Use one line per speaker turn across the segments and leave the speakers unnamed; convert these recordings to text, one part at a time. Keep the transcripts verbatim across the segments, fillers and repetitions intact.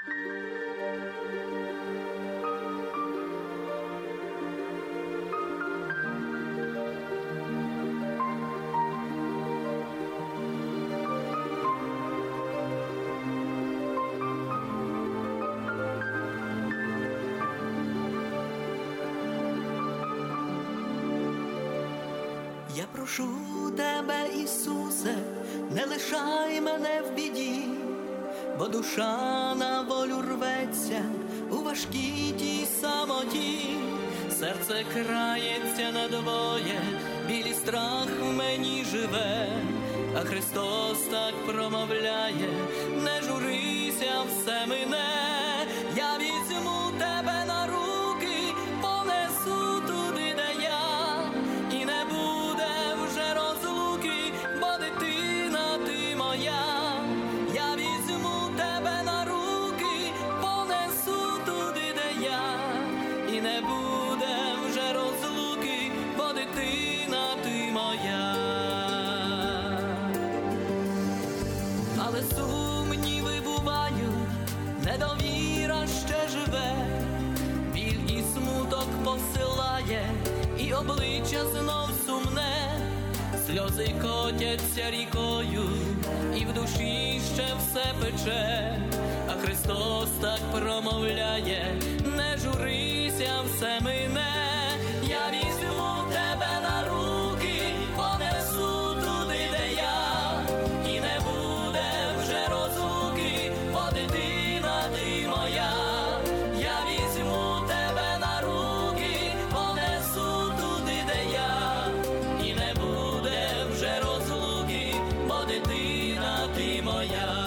Я прошу тебе, Ісусе, не лишай мене в біді, бо душа на волю рветься у важкій тій самоті. Серце крається надвоє, білий страх в мені живе, а Христос так промовляє: не журися, все мине. Я візьму тебе на руки, понесу туди, де я, і не буде вже розлуки, бо дитина ти моя. Я візьму тебе на руки, понесу туди, де я, і не буде вже розлуки, бо дитина ти моя. Але сумніви бувають, недовіра ще живе, біль і смуток посилає, і обличчя знов сумне. Сльози котяться рікою, і в душі ще все пече, а Христос так промовляє: не журися, все мине. Я візьму тебе на руки, понесу туди, де я, і не буде вже розлуки, бо дитина ти моя. Я візьму тебе на руки, понесу туди, де я, і не буде вже розлуки, бо дитина ти моя.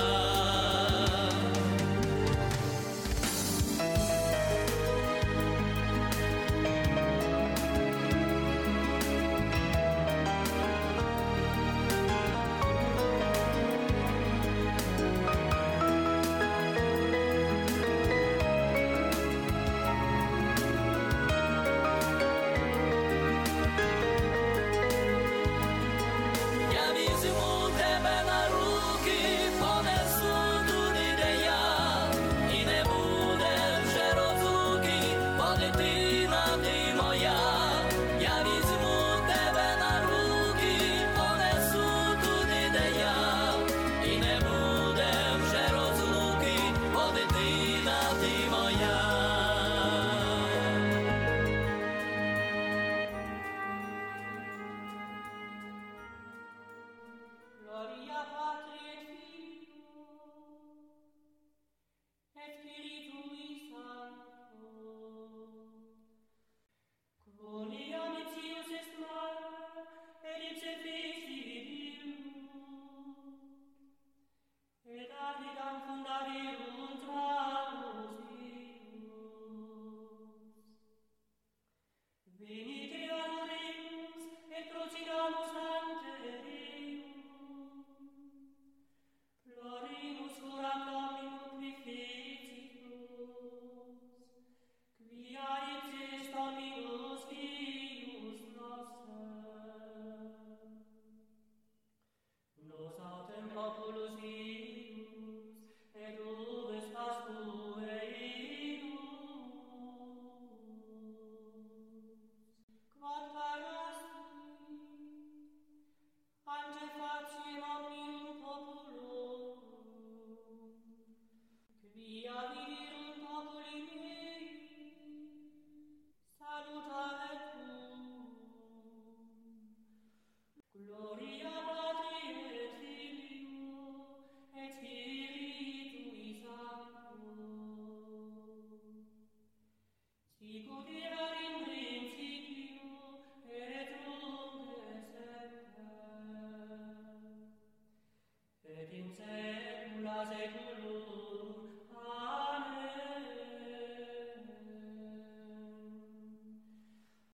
Say